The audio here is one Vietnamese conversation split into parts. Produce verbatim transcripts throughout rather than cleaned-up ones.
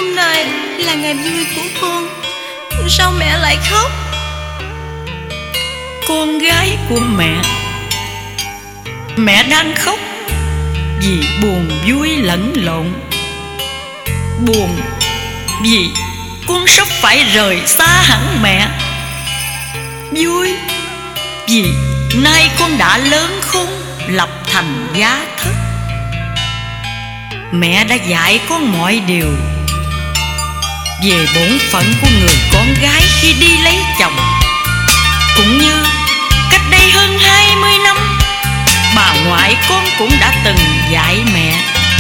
Hôm nay là ngày vui của con, sao mẹ lại khóc? Con gái của mẹ, mẹ đang khóc vì buồn vui lẫn lộn. Buồn vì con sắp phải rời xa hẳn mẹ. Vui vì nay con đã lớn khôn, lập thành gia thất. Mẹ đã dạy con mọi điều về bổn phận của người con gái khi đi lấy chồng, cũng như cách đây hơn hai mươi năm bà ngoại con cũng đã từng dạy mẹ.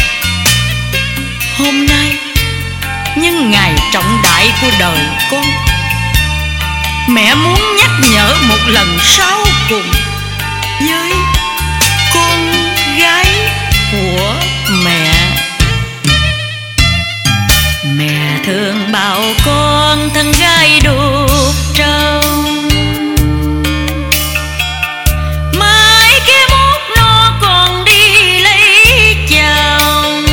Hôm nay nhân ngày trọng đại của đời con, mẹ muốn nhắc nhở một lần sau cùng với con gái của mẹ. Mẹ thường bảo con thân gái đục trâu, mai kia mốt nó còn đi lấy chồng.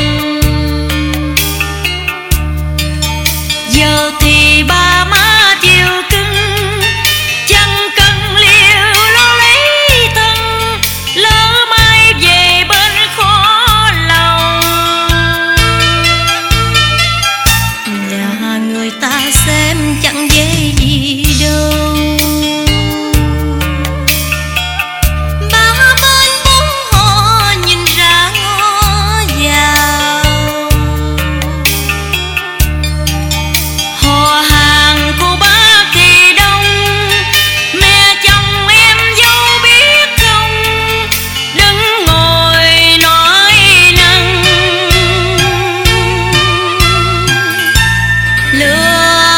Giờ thì ba má chiều cưng, chẳng cần liều lo lấy thân, lỡ mai về bên khó lòng. Nhà người ta xem chẳng dễ gì đâu, ba bên bốn họ nhìn ra ngó vào. Họ hàng cô bác thì đông, mẹ chồng em dâu biết không, đừng ngồi nói năng lừa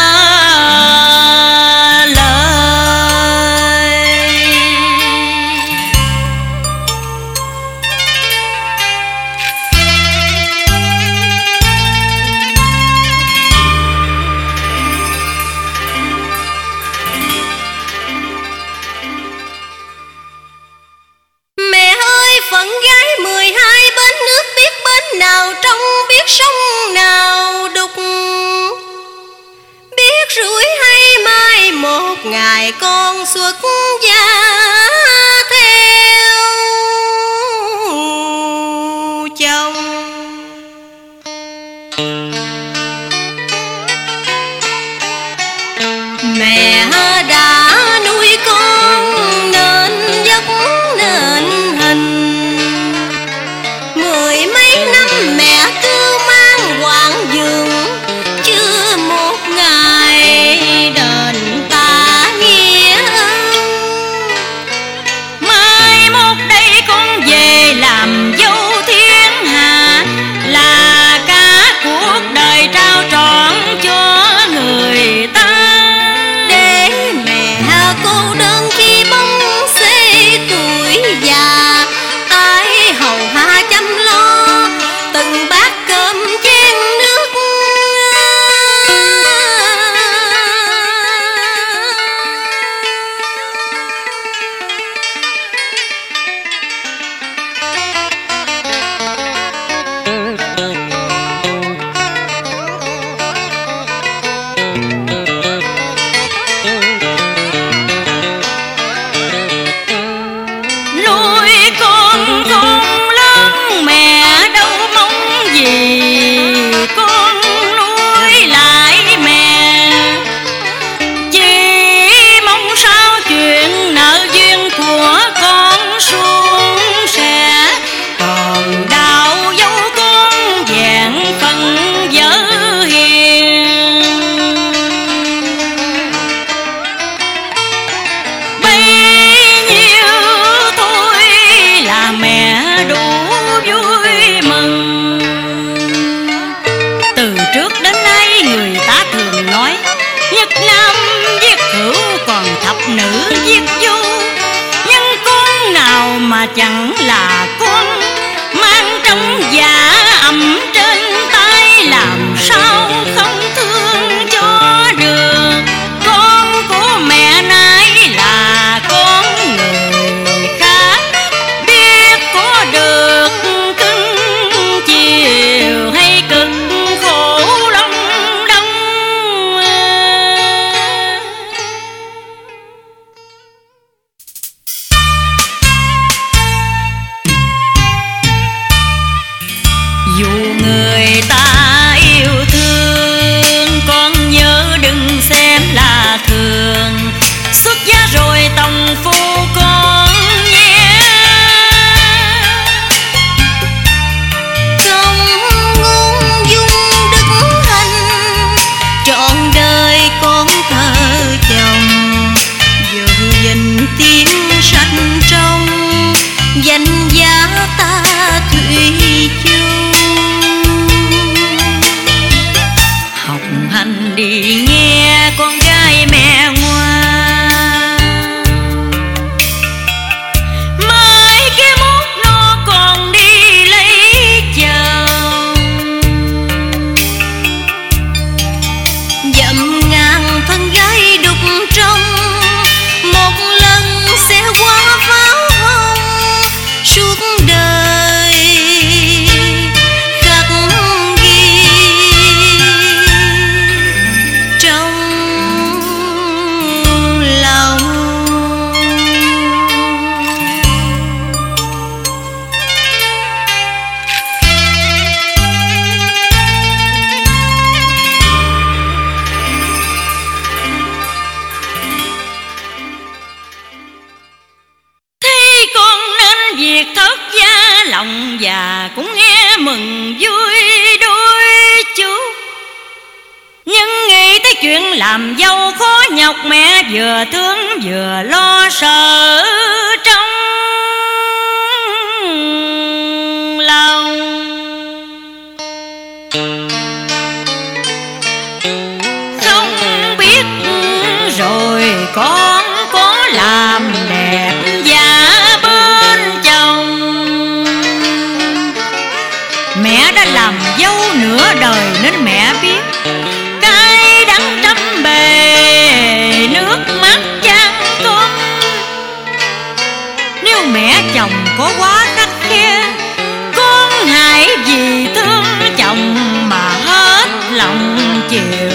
Mẹ ơi, phận gái mười hai bến nước, biết bến nào trong, biết sông nào đục, biết rủi hay mai một ngày con xuất gia theo chồng. Mẹ đã nuôi con nên dốc nên hình, mười mấy năm mẹ cứ mang quạng giường, chưa một ngày đền ta nghĩa ơn. Mai mốt đây con về làm dâu thiên hạ, là cả cuộc đời trao trọn cho người ta. Để mẹ cô đơn khi bóng xế tuổi già, ai hầu hạ chăm lo từng bát cơm chén nước. Nuôi con không lớn mẹ đâu mong gì, con nuôi lại mẹ chỉ mong sao chuyện nợ duyên của con suôn sẻ. Còn đạo dấu con vẹn phần dở hiền, bấy nhiêu thôi là mẹ đủ vui mừng. Từ trước đến nay người ta thường nói, nhất nam viết hữu còn thập nữ viết vô. Nhưng con nào mà chẳng là con, mang trong dạ ẩm trên tay, làm sao không thương cho được. Con của mẹ nay là con người khác, biết có được cưng chiều hay cực khổ lắm dù người ta yêu thương, con nhớ đừng xem là thường, xuất gia rồi tòng phu con nhé. Công ngôn dung đức hạnh, trọn đời con thờ chồng, giữ gìn tiếng sạch trong danh giá ta thủy chung. Học hành đi nghe con gái mẹ ngoan, mai cái mốt nó còn đi lấy chồng. Dặm ngàn thân gái đục trong, một lần sẽ qua pháo hồng, suốt đời khắc ghi trong lòng. Thấy con nên việc thất gia lòng, và cũng nghe mừng vui đôi chút. Nhưng nghĩ tới chuyện làm dâu khó nhọc, mẹ vừa thương vừa lo sợ trong lòng. Không biết rồi con có làm đẹp giả bên chồng, mẹ đã làm dâu nửa đời nên mẹ biết cái đắng trăm bề nước mắt chan con. Nếu mẹ chồng có quá khắt khe, con hãy vì thương chồng mà hết lòng chịu